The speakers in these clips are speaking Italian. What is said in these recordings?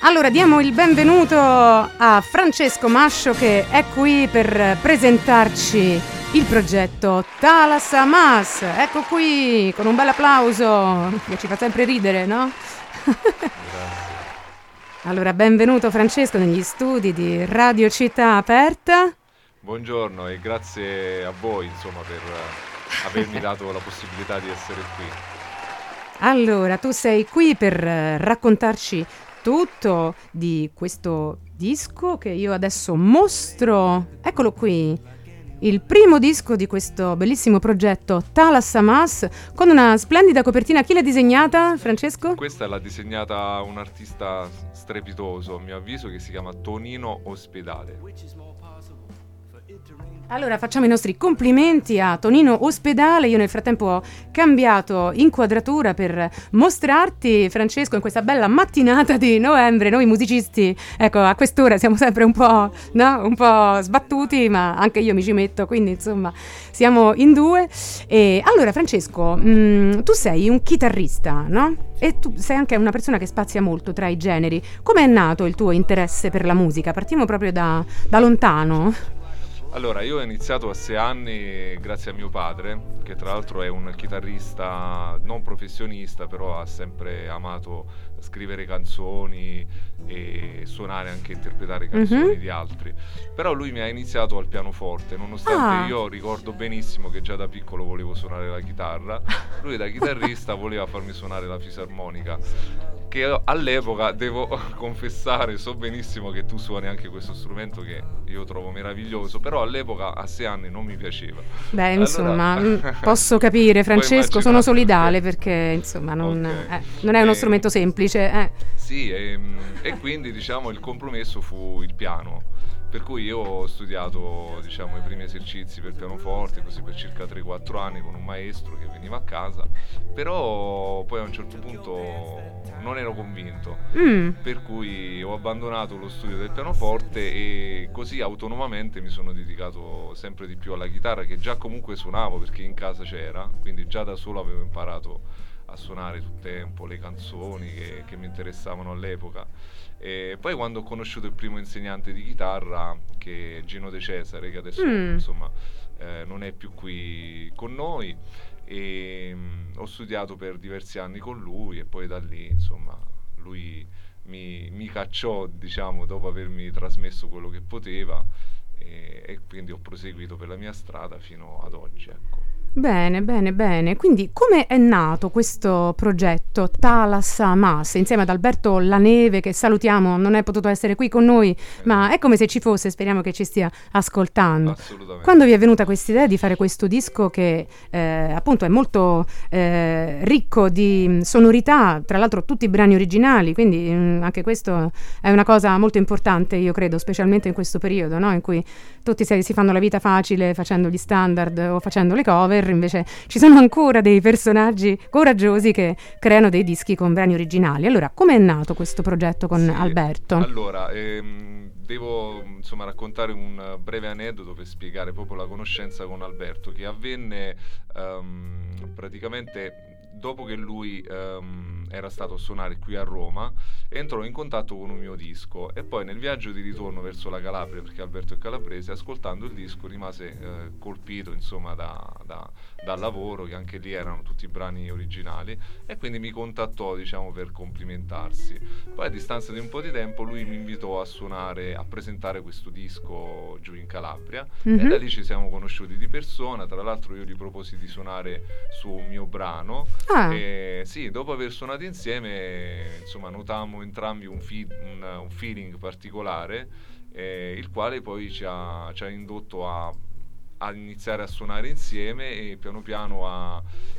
Allora diamo il benvenuto a Francesco Mascio che è qui per presentarci il progetto Thalassamas. Ecco qui con un bel applauso che ci fa sempre ridere, no? Allora benvenuto Francesco negli studi di Radio Città Aperta. Buongiorno e grazie a voi insomma per avermi dato la possibilità di essere qui. Allora tu sei qui per raccontarci tutto di questo disco che io adesso mostro. Eccolo qui, il primo disco di questo bellissimo progetto Thalassamas, con una splendida copertina. Chi l'ha disegnata, Francesco? Questa l'ha disegnata un artista strepitoso, a mio avviso, che si chiama Tonino Ospedale. Allora facciamo i nostri complimenti a Tonino Ospedale. Io nel frattempo ho cambiato inquadratura per mostrarti, Francesco, in questa bella mattinata di novembre. Noi musicisti, ecco, a quest'ora siamo sempre un po', no? Un po' sbattuti, ma anche io mi ci metto, quindi insomma siamo in due. E allora Francesco, tu sei un chitarrista, no? E tu sei anche una persona che spazia molto tra i generi. Come è nato il tuo interesse per la musica? Partiamo proprio da lontano. Allora, io ho iniziato a 6 anni grazie a mio padre, che tra l'altro è un chitarrista non professionista, però ha sempre amato scrivere canzoni e suonare, anche interpretare canzoni di altri. Però lui mi ha iniziato al pianoforte, nonostante io ricordo benissimo che già da piccolo volevo suonare la chitarra. Lui da chitarrista voleva farmi suonare la fisarmonica, che all'epoca, devo confessare, so benissimo che tu suoni anche questo strumento che io trovo meraviglioso, però all'epoca a 6 anni non mi piaceva. Beh, insomma, posso capire, Francesco, sono solidale perché insomma non è uno strumento semplice. Sì, e quindi diciamo il compromesso fu il piano. Per cui io ho studiato, diciamo, i primi esercizi per pianoforte, così per circa 3-4 anni con un maestro che veniva a casa, però poi a un certo punto non ero convinto, per cui ho abbandonato lo studio del pianoforte e così autonomamente mi sono dedicato sempre di più alla chitarra, che già comunque suonavo perché in casa c'era, quindi già da solo avevo imparato a suonare tutto il tempo le canzoni che mi interessavano all'epoca. E poi quando ho conosciuto il primo insegnante di chitarra, che è Gino De Cesare, che adesso insomma non è più qui con noi, e ho studiato per diversi anni con lui e poi da lì insomma lui mi cacciò, diciamo, dopo avermi trasmesso quello che poteva, e quindi ho proseguito per la mia strada fino ad oggi, ecco. Bene, bene, bene. Quindi come è nato questo progetto Thalassamas insieme ad Alberto Laneve, che salutiamo, non è potuto essere qui con noi, ma è come se ci fosse, speriamo che ci stia ascoltando. Assolutamente. Quando vi è venuta questa idea di fare questo disco che appunto è molto ricco di sonorità, tra l'altro tutti i brani originali, quindi anche questo è una cosa molto importante, io credo, specialmente in questo periodo, no? In cui tutti si fanno la vita facile facendo gli standard o facendo le cover. Invece ci sono ancora dei personaggi coraggiosi che creano dei dischi con brani originali. Allora, come è nato questo progetto con Alberto? Allora, devo insomma raccontare un breve aneddoto per spiegare proprio la conoscenza con Alberto, che avvenne praticamente dopo che lui era stato a suonare qui a Roma. Entrò in contatto con un mio disco e poi nel viaggio di ritorno verso la Calabria, perché Alberto è calabrese, ascoltando il disco rimase colpito insomma dal lavoro, che anche lì erano tutti brani originali, e quindi mi contattò, diciamo, per complimentarsi. Poi a distanza di un po' di tempo lui mi invitò a suonare, a presentare questo disco giù in Calabria, e da lì ci siamo conosciuti di persona. Tra l'altro io gli proposi di suonare su un mio brano, e sì, dopo aver suonato insieme insomma notammo entrambi un feeling particolare, il quale poi ci ha indotto a iniziare a suonare insieme e piano piano a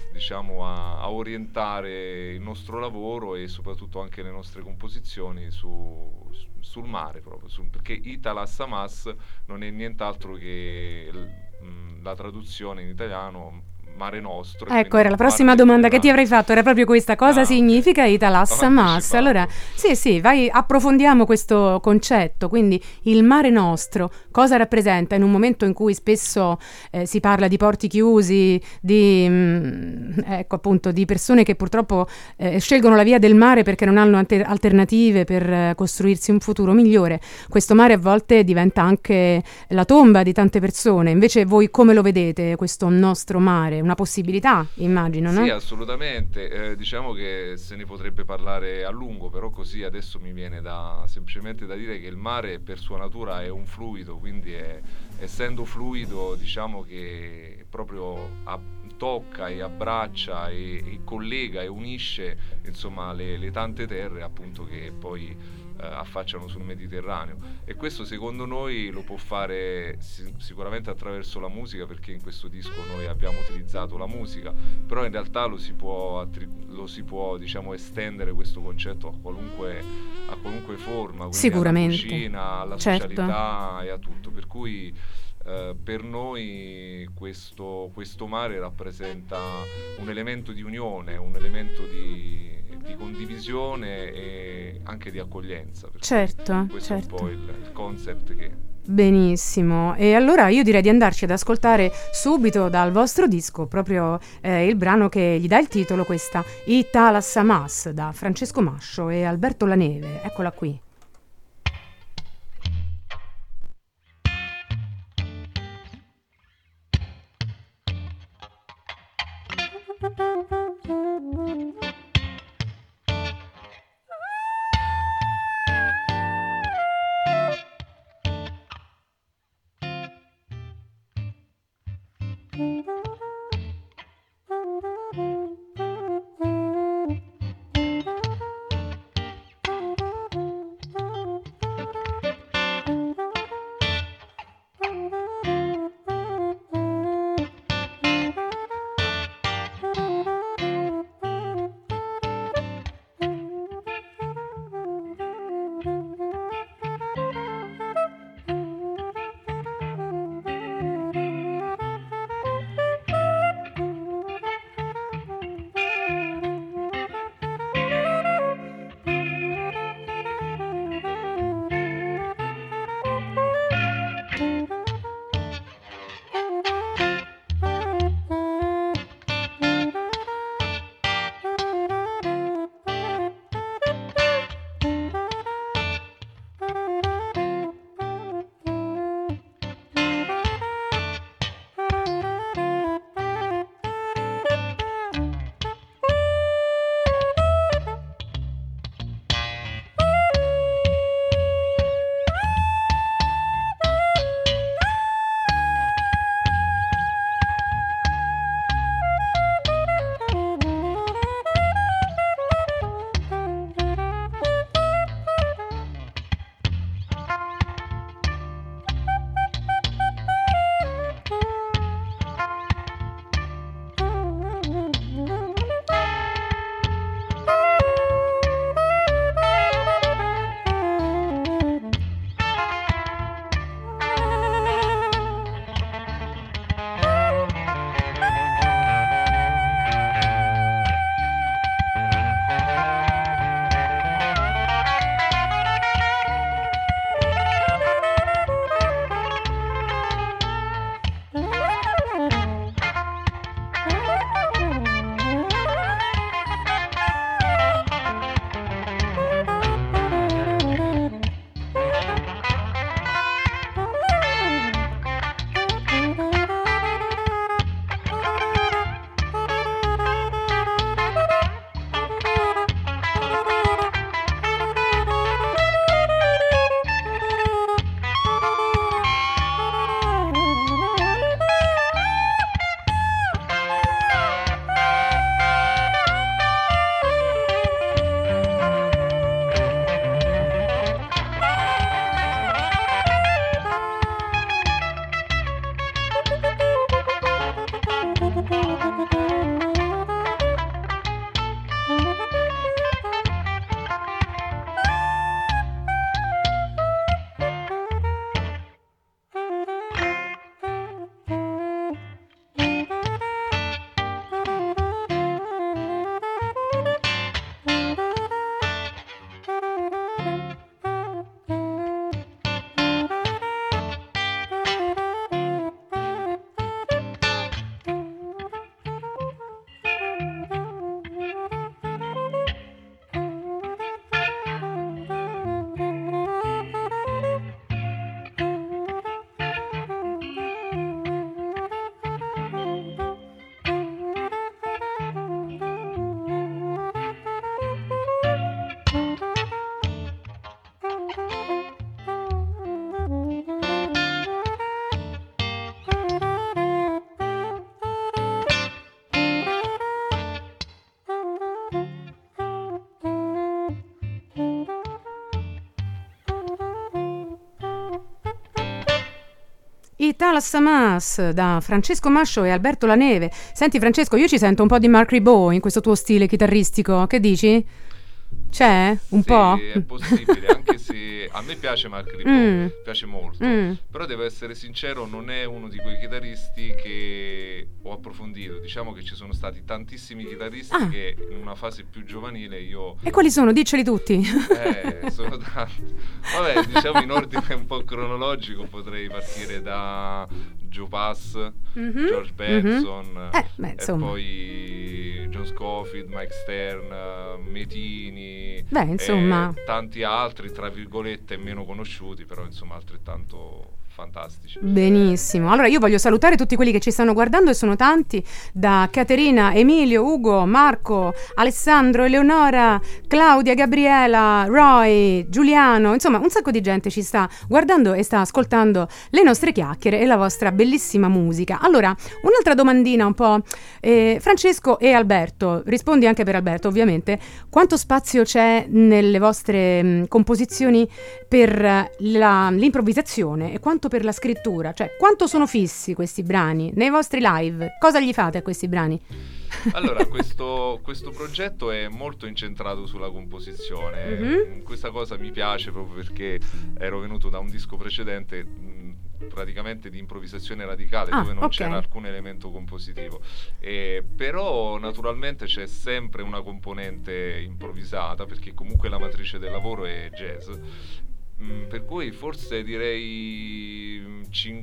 orientare il nostro lavoro e soprattutto anche le nostre composizioni sul mare proprio, perché i Thalassamas non è nient'altro che la traduzione in italiano Mare Nostro. Ecco, era la prossima domanda che ti avrei fatto, era proprio questa: cosa significa Italassa Mas? Allora, sì, approfondiamo questo concetto. Quindi il Mare Nostro cosa rappresenta in un momento in cui spesso si parla di porti chiusi, di ecco appunto di persone che purtroppo scelgono la via del mare perché non hanno alternative per costruirsi un futuro migliore. Questo mare a volte diventa anche la tomba di tante persone. Invece voi come lo vedete questo nostro mare? Una possibilità, immagino, no? Sì, assolutamente. Diciamo che se ne potrebbe parlare a lungo, però così adesso mi viene semplicemente da dire che il mare per sua natura è un fluido, quindi essendo fluido diciamo che proprio tocca e abbraccia e collega e unisce insomma le tante terre appunto che poi affacciano sul Mediterraneo, e questo secondo noi lo può fare sicuramente attraverso la musica, perché in questo disco noi abbiamo utilizzato la musica, però in realtà lo si può diciamo estendere questo concetto a qualunque forma, quindi sicuramente, alla cucina, alla socialità e a tutto, per cui per noi questo mare rappresenta un elemento di unione, un elemento di condivisione e anche di accoglienza. Certo, questo è un po' il concept che... Benissimo, e allora io direi di andarci ad ascoltare subito dal vostro disco proprio il brano che gli dà il titolo, questa Italassa Mas, da Francesco Mascio e Alberto Laneve. Eccola qui. Italasamas da Francesco Mascio e Alberto Laneve. Senti Francesco, io ci sento un po' di Mark Ribot in questo tuo stile chitarristico, che dici? C'è? Un po'? Sì, è possibile, anche se a me piace Mark Ribot, piace molto, però devo essere sincero, non è uno di quei chitarristi che ho approfondito. Diciamo che ci sono stati tantissimi chitarristi che in una fase più giovanile io... E quali sono? Dicceli tutti. Sono tanti. Vabbè, diciamo in ordine un po' cronologico potrei partire da Joe Pass, George Benson, e poi John Scofield, Mike Stern, Metini, insomma, tanti altri tra virgolette meno conosciuti, però insomma altrettanto fantastici. Benissimo, allora io voglio salutare tutti quelli che ci stanno guardando e sono tanti, da Caterina, Emilio, Ugo, Marco, Alessandro, Eleonora, Claudia, Gabriela, Roy, Giuliano, insomma un sacco di gente ci sta guardando e sta ascoltando le nostre chiacchiere e la vostra bellissima musica. Allora, un'altra domandina un po', Francesco e Alberto, rispondi anche per Alberto ovviamente, quanto spazio c'è nelle vostre composizioni per l'improvvisazione e quanto per la scrittura? Cioè, quanto sono fissi questi brani? Nei vostri live, cosa gli fate a questi brani? Allora, questo progetto è molto incentrato sulla composizione. Questa cosa mi piace proprio perché ero venuto da un disco precedente praticamente di improvvisazione radicale, dove non c'era alcun elemento compositivo, però naturalmente c'è sempre una componente improvvisata, perché comunque la matrice del lavoro è jazz, per cui forse direi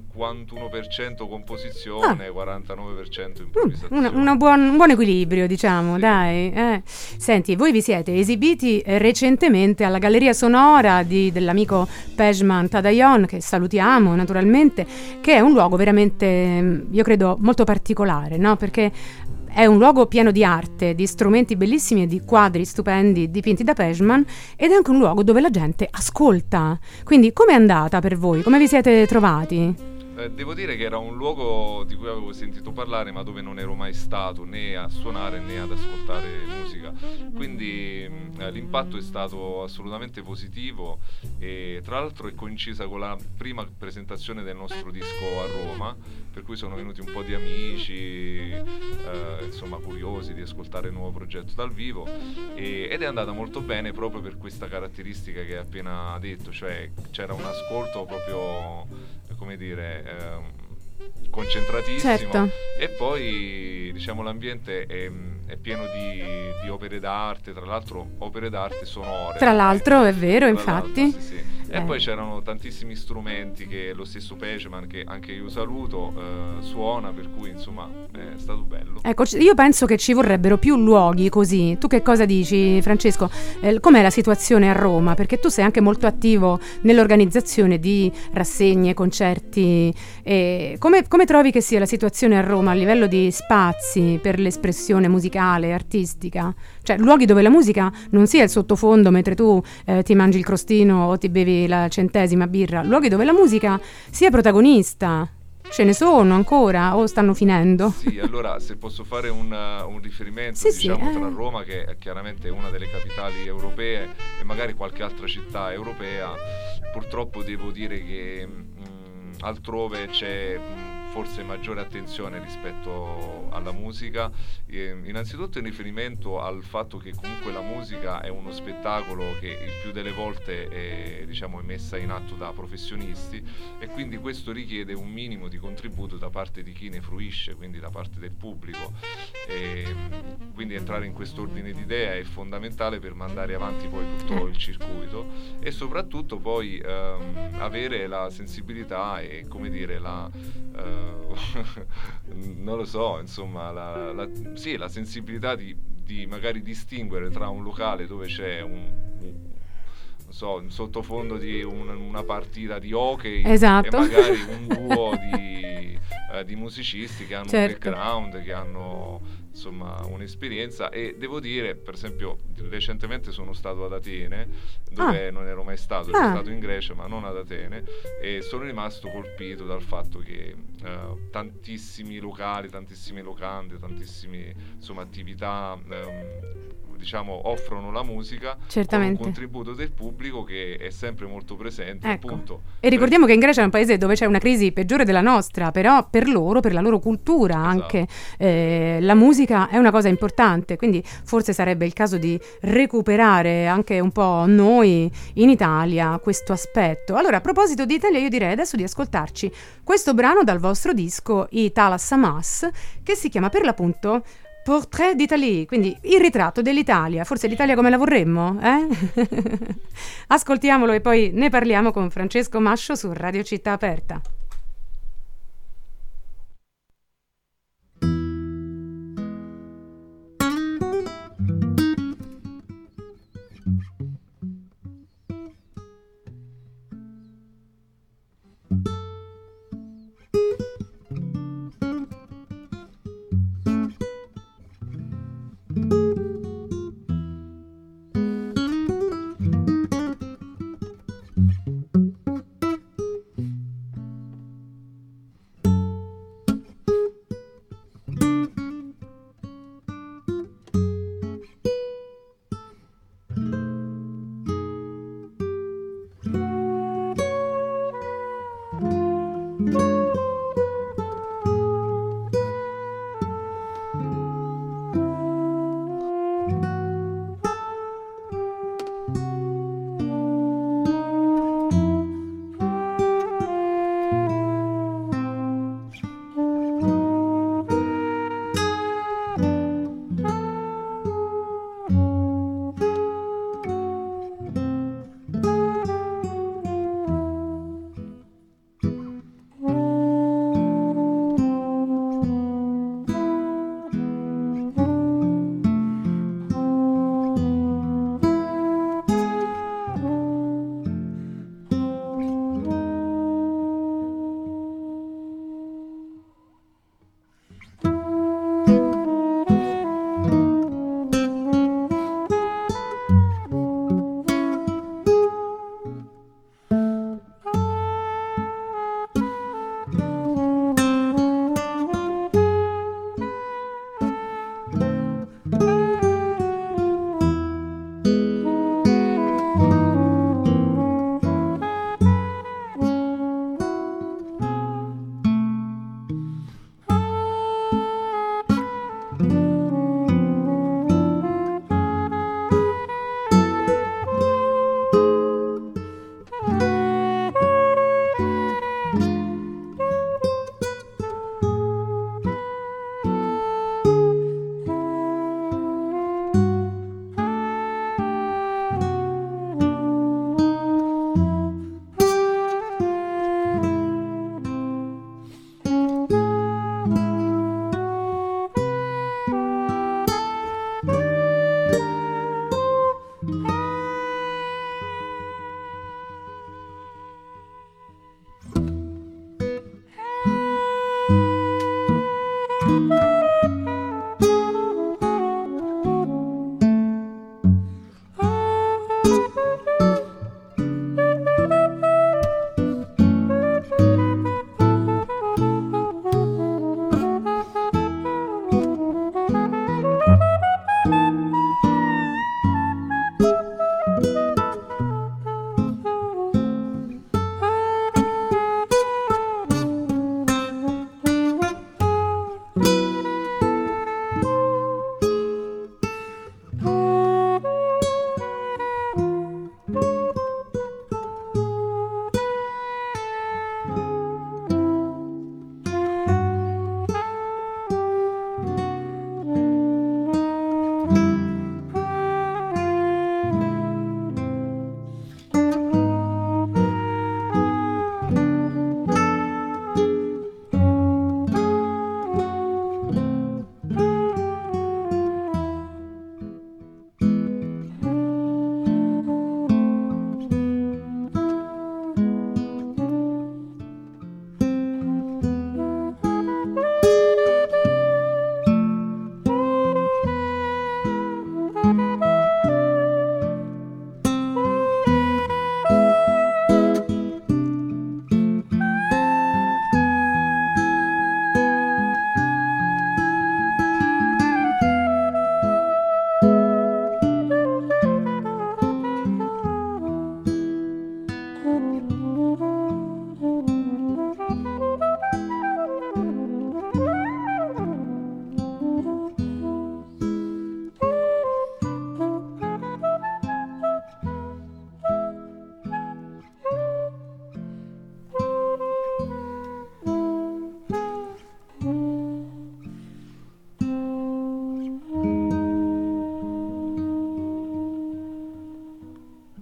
51% composizione, 49% improvvisazione. Un buon equilibrio, diciamo, sì. Dai. Senti, voi vi siete esibiti recentemente alla Galleria Sonora dell'amico Pejman Tadayon, che salutiamo naturalmente, che è un luogo veramente, io credo, molto particolare, no? Perché è un luogo pieno di arte, di strumenti bellissimi e di quadri stupendi dipinti da Pejman, ed è anche un luogo dove la gente ascolta. Quindi com'è andata per voi? Come vi siete trovati? Devo dire che era un luogo di cui avevo sentito parlare, ma dove non ero mai stato né a suonare né ad ascoltare musica, quindi l'impatto è stato assolutamente positivo, e tra l'altro è coincisa con la prima presentazione del nostro disco a Roma, per cui sono venuti un po' di amici, insomma curiosi di ascoltare il nuovo progetto dal vivo, ed è andata molto bene proprio per questa caratteristica che hai appena detto, cioè c'era un ascolto proprio, come dire, concentratissimo, certo. E poi diciamo l'ambiente è pieno di opere d'arte, tra l'altro opere d'arte sonore. Tra l'altro è vero, infatti. Sì. E poi c'erano tantissimi strumenti che lo stesso Pejman, che anche io saluto, suona, per cui insomma è stato bello. Ecco, io penso che ci vorrebbero più luoghi così. Tu che cosa dici, Francesco? Com'è la situazione a Roma? Perché tu sei anche molto attivo nell'organizzazione di rassegne, concerti. Come trovi che sia la situazione a Roma a livello di spazi per l'espressione musicale, artistica? Cioè luoghi dove la musica non sia il sottofondo mentre tu ti mangi il crostino o ti bevi la 100ª birra, luoghi dove la musica sia protagonista. Ce ne sono ancora o stanno finendo? Sì, allora se posso fare un riferimento, tra Roma, che è chiaramente una delle capitali europee, e magari qualche altra città europea, purtroppo devo dire che altrove c'è forse maggiore attenzione rispetto alla musica, innanzitutto in riferimento al fatto che comunque la musica è uno spettacolo che il più delle volte è messa in atto da professionisti, e quindi questo richiede un minimo di contributo da parte di chi ne fruisce, quindi da parte del pubblico, e quindi entrare in quest'ordine di idea è fondamentale per mandare avanti poi tutto il circuito, e soprattutto poi avere la sensibilità e, come dire, non lo so, insomma la sensibilità di magari distinguere tra un locale dove c'è un sottofondo di una partita di hockey, esatto, e magari un duo di musicisti che hanno un background, che hanno insomma un'esperienza. E devo dire, per esempio, recentemente sono stato ad Atene, dove non ero mai stato, ero stato in Grecia ma non ad Atene, e sono rimasto colpito dal fatto che tantissimi locali, tantissime locande, tantissime attività diciamo offrono la musica certamente, con un contributo del pubblico che è sempre molto presente, ecco. appunto. E ricordiamo che in Grecia è un paese dove c'è una crisi peggiore della nostra, però per loro, per la loro cultura anche, la musica è una cosa importante, quindi forse sarebbe il caso di recuperare anche un po' noi in Italia questo aspetto. Allora, a proposito di Italia, io direi adesso di ascoltarci questo brano dal vostro disco I Thalassamas, che si chiama per l'appunto Portrait d'Italie, quindi il ritratto dell'Italia, forse l'Italia come la vorremmo, eh? Ascoltiamolo e poi ne parliamo con Francesco Mascio su Radio Città Aperta.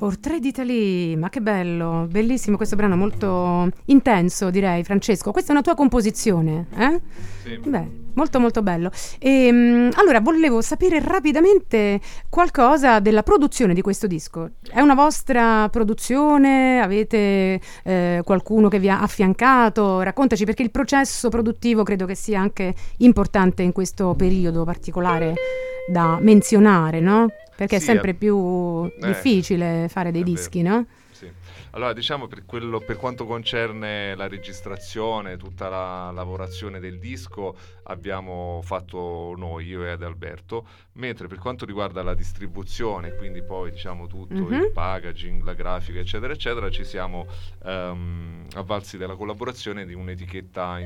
Portrait d'Italie, ma che bello, bellissimo questo brano, molto intenso direi. Francesco, questa è una tua composizione, eh? Sì. Beh, molto molto bello. Allora, volevo sapere rapidamente qualcosa della produzione di questo disco. È una vostra produzione? Avete qualcuno che vi ha affiancato? Raccontaci, perché il processo produttivo credo che sia anche importante in questo periodo particolare da menzionare, no? Perché è Sì, sempre più difficile fare dei dischi, no? Sì. Allora, diciamo per quanto concerne la registrazione, tutta la lavorazione del disco abbiamo fatto noi, io e Adalberto, mentre per quanto riguarda la distribuzione, quindi poi diciamo tutto il packaging, la grafica, eccetera, eccetera, ci siamo avvalsi della collaborazione di un'etichetta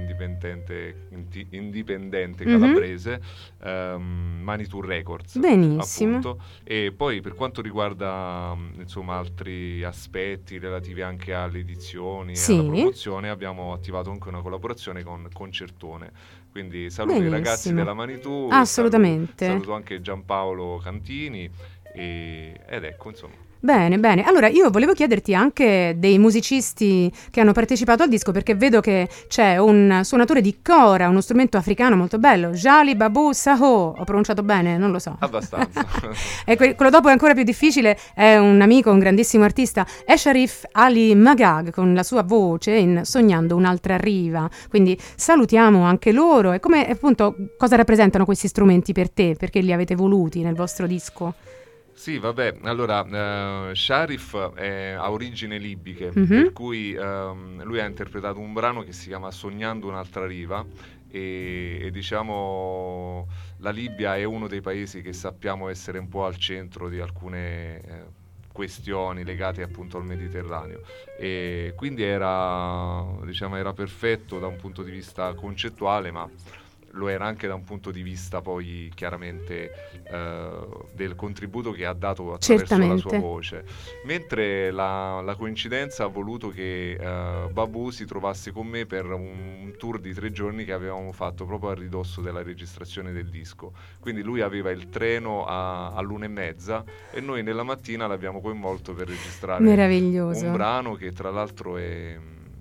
indipendente calabrese, Manitou Records. Benissimo. Appunto. E poi per quanto riguarda insomma altri aspetti relativi anche alle edizioni e alla promozione, abbiamo attivato anche una collaborazione con Concertone. Quindi saluto i ragazzi della Manitou, assolutamente. Saluto anche Giampaolo Cantini ed ecco, insomma. Bene, bene. Allora io volevo chiederti anche dei musicisti che hanno partecipato al disco, perché vedo che c'è un suonatore di kora, uno strumento africano molto bello, Jali Babou Saho, ho pronunciato bene? Non lo so. Abbastanza. E quello dopo è ancora più difficile, è un amico, un grandissimo artista, Esharif Ali Magag, con la sua voce in Sognando un'altra riva. Quindi salutiamo anche loro. E come appunto cosa rappresentano questi strumenti per te? Perché li avete voluti nel vostro disco? Sì, vabbè, allora Sharif ha origini libiche, per cui lui ha interpretato un brano che si chiama Sognando un'altra riva e diciamo la Libia è uno dei paesi che sappiamo essere un po' al centro di alcune questioni legate appunto al Mediterraneo, e quindi era perfetto da un punto di vista concettuale, ma lo era anche da un punto di vista poi chiaramente del contributo che ha dato attraverso la sua voce, mentre la coincidenza ha voluto che Babou si trovasse con me per un tour di 3 giorni che avevamo fatto proprio a ridosso della registrazione del disco. Quindi lui aveva il treno all'1:30 e noi nella mattina l'abbiamo coinvolto per registrare un brano che tra l'altro è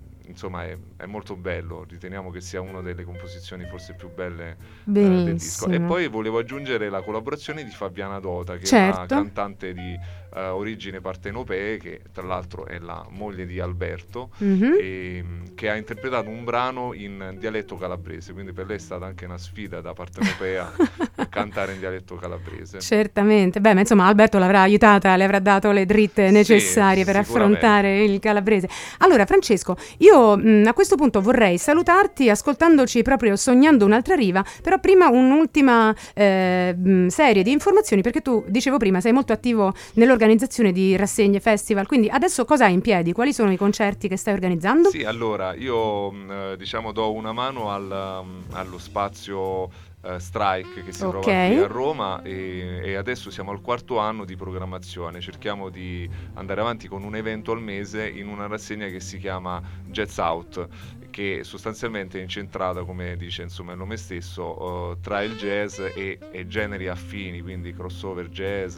molto bello, riteniamo che sia una delle composizioni forse più belle del disco. E poi volevo aggiungere la collaborazione di Fabiana Dota, che è una cantante di origine partenopee, che tra l'altro è la moglie di Alberto, e che ha interpretato un brano in dialetto calabrese, quindi per lei è stata anche una sfida da partenopea cantare in dialetto calabrese. Certamente, beh, ma insomma Alberto l'avrà aiutata, le avrà dato le dritte necessarie per affrontare il calabrese. Allora Francesco, io a questo punto vorrei salutarti ascoltandoci proprio Sognando un'altra riva, però prima un'ultima serie di informazioni, perché tu, dicevo prima, sei molto attivo nell'organizzazione di rassegne, festival, quindi adesso cosa hai in piedi? Quali sono i concerti che stai organizzando? Sì, allora io do una mano allo spazio Strike che si trova qui a Roma e adesso siamo al 4º anno di programmazione. Cerchiamo di andare avanti con un evento al mese in una rassegna che si chiama Jazz Out, che sostanzialmente è incentrata, come dice insomma il nome stesso, tra il jazz e generi affini, quindi crossover jazz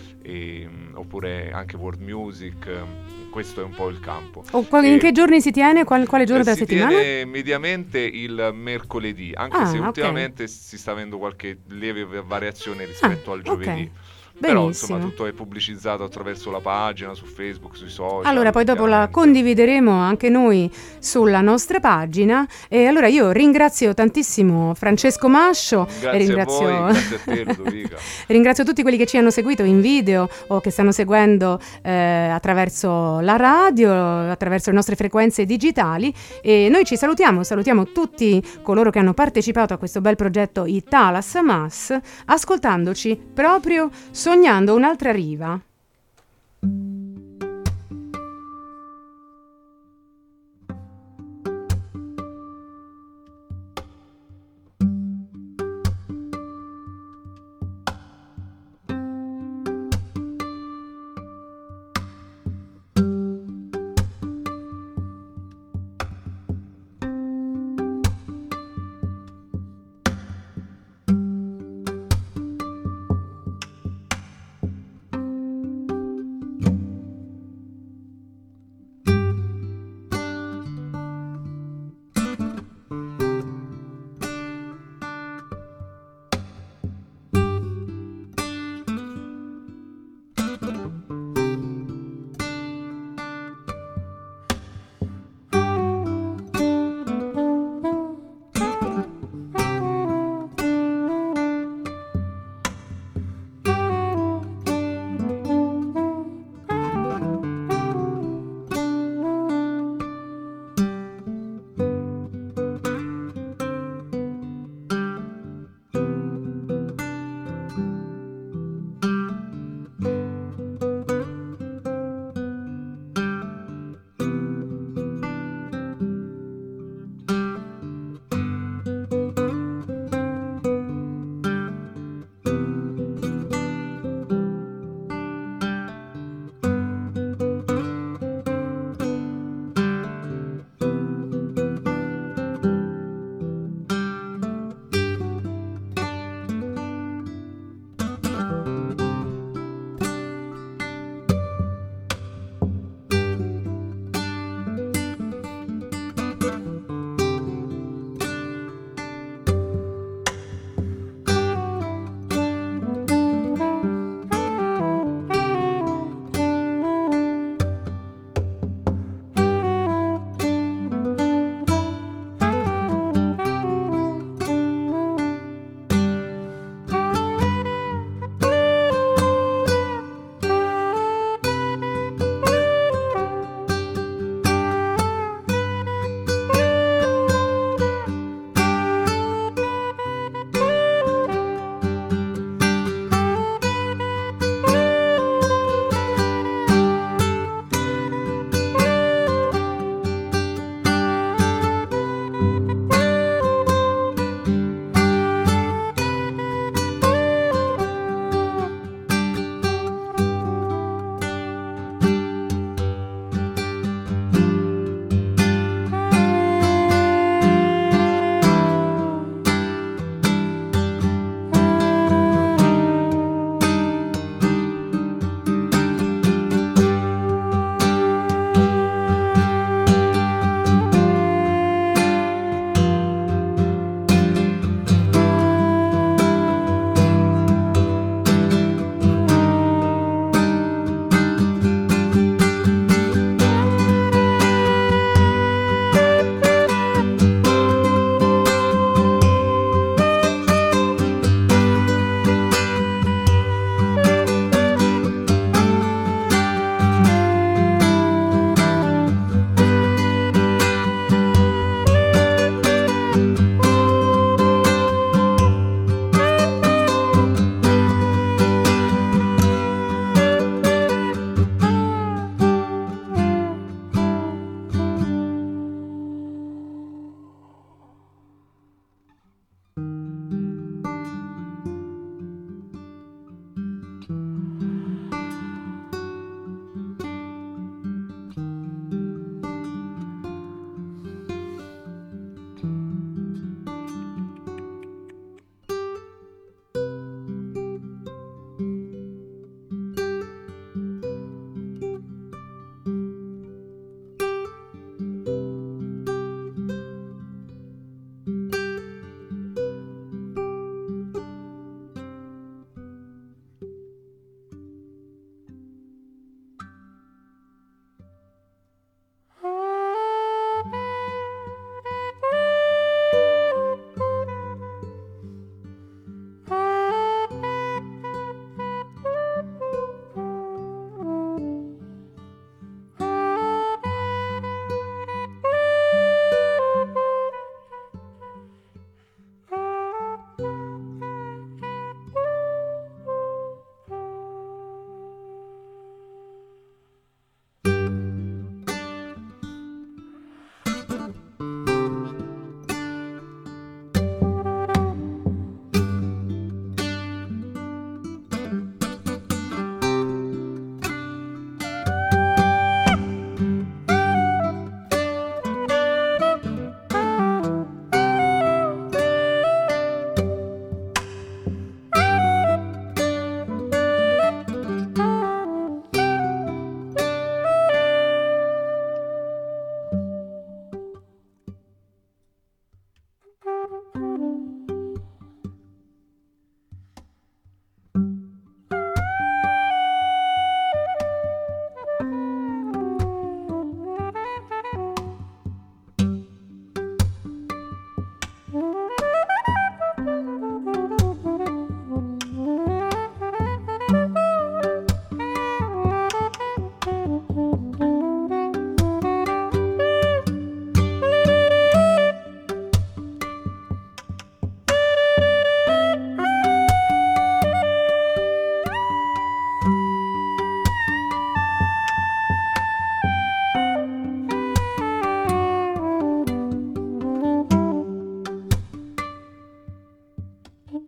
oppure anche world music. Questo è un po' il campo. In che giorni si tiene? Quale giorno della settimana? Si tiene mediamente il mercoledì, anche se ultimamente si sta avendo qualche lieve variazione rispetto al giovedì. Però insomma tutto è pubblicizzato attraverso la pagina su Facebook, sui social. Allora poi dopo la condivideremo anche noi sulla nostra pagina. E allora io ringrazio tantissimo Francesco Mascio. Grazie a voi, grazie a te Ludovica. Ringrazio tutti quelli che ci hanno seguito in video o che stanno seguendo attraverso la radio, attraverso le nostre frequenze digitali, e noi ci salutiamo tutti coloro che hanno partecipato a questo bel progetto Italas Mas, ascoltandoci proprio Sognando un'altra riva.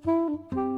Thank you.